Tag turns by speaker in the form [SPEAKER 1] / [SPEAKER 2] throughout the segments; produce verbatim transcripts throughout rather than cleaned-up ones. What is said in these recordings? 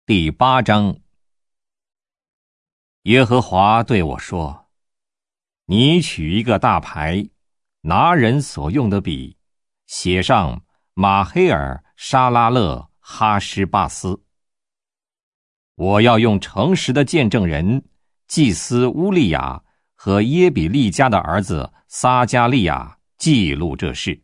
[SPEAKER 1] 第八章。耶和华对我说：你取一个大牌，拿人所用的笔，写上马黑尔沙拉勒哈施巴斯。我要用诚实的见证人祭司乌利亚和耶比利家的儿子撒加利亚记录这事。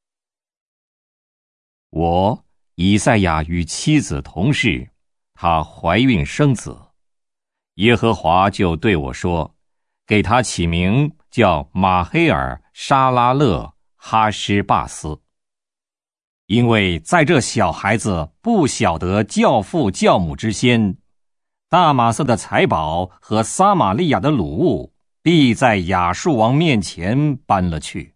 [SPEAKER 1] 我以赛亚与妻子同事，她怀孕生子，耶和华就对我说，给他起名叫马黑尔沙拉勒哈施巴斯，因为在这小孩子不晓得教父教母之先，大马色的财宝和撒玛利亚的掳物必在亚述王面前搬了去。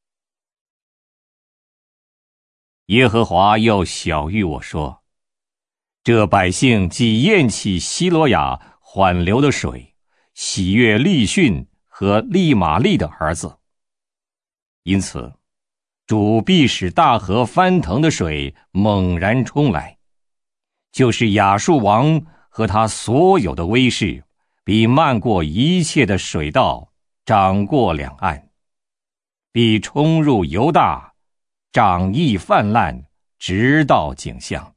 [SPEAKER 1] 耶和华又晓谕我说，这百姓既厌弃希罗亚缓流的水，喜悦利逊和利玛利的儿子，因此主必使大河翻腾的水猛然冲来，就是亚述王和他所有的威势，必漫过一切的水道，涨过两岸，必冲入犹大，长溢泛滥，直到景象。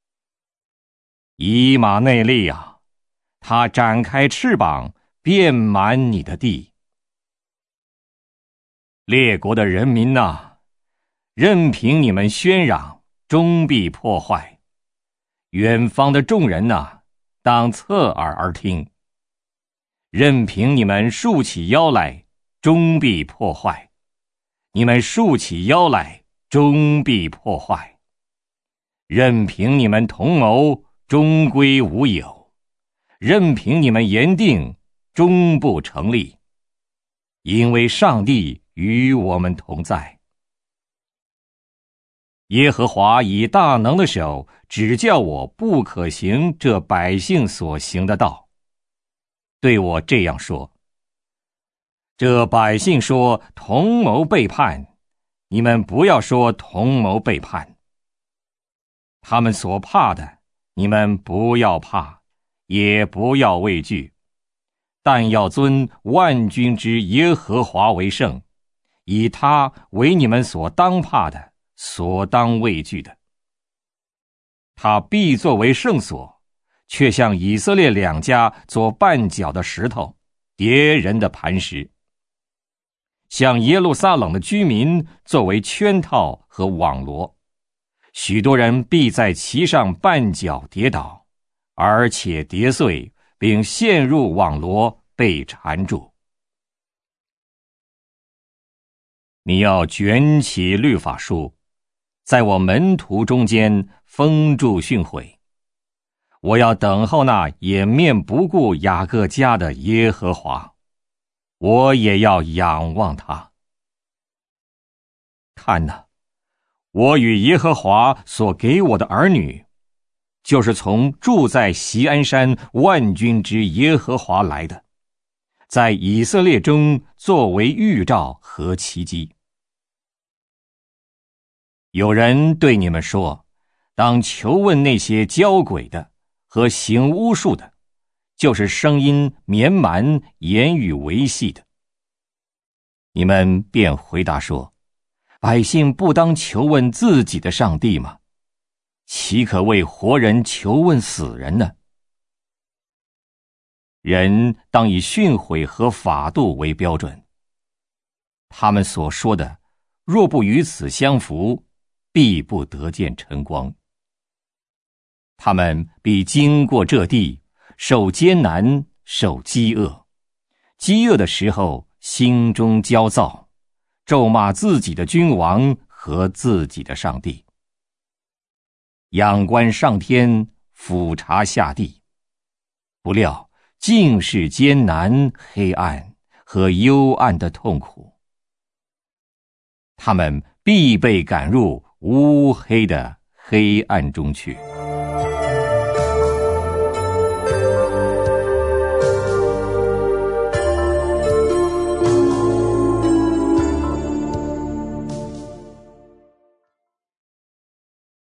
[SPEAKER 1] 以马内利啊，他展开翅膀，遍满你的地。列国的人民啊，任凭你们喧嚷，终必破坏。远方的众人啊，当侧耳而听。任凭你们竖起腰来，终必破坏。你们竖起腰来，终必破坏。任凭你们同谋，终归无有。任凭你们言定，终不成立。因为上帝与我们同在。耶和华以大能的手指教我不可行这百姓所行的道，对我这样说：这百姓说同谋背叛，你们不要说同谋背叛。他们所怕的，你们不要怕，也不要畏惧，但要尊万军之耶和华为圣，以他为你们所当怕的，所当畏惧的。他必作为圣所，却向以色列两家做绊脚的石头，跌人的磐石，向耶路撒冷的居民作为圈套和网罗，许多人必在其上绊脚跌倒，而且跌碎，并陷入网罗，被缠住。你要卷起律法书，在我门徒中间封住训诲。我要等候那掩面不顾雅各家的耶和华，我也要仰望他。看哪，我与耶和华所给我的儿女，就是从住在锡安山万军之耶和华来的，在以色列中作为预兆和奇迹。有人对你们说，当求问那些交鬼的和行巫术的，就是声音绵蛮，言语维系的。你们便回答说，百姓不当求问自己的上帝吗？岂可为活人求问死人呢？人当以训诲和法度为标准。他们所说的，若不与此相符，必不得见晨光。他们必经过这地，受艰难，受饥饿。饥饿的时候，心中焦躁，咒骂自己的君王和自己的上帝。仰观上天，俯察下地，不料尽是艰难、黑暗和幽暗的痛苦。他们必被赶入乌黑的黑暗中去。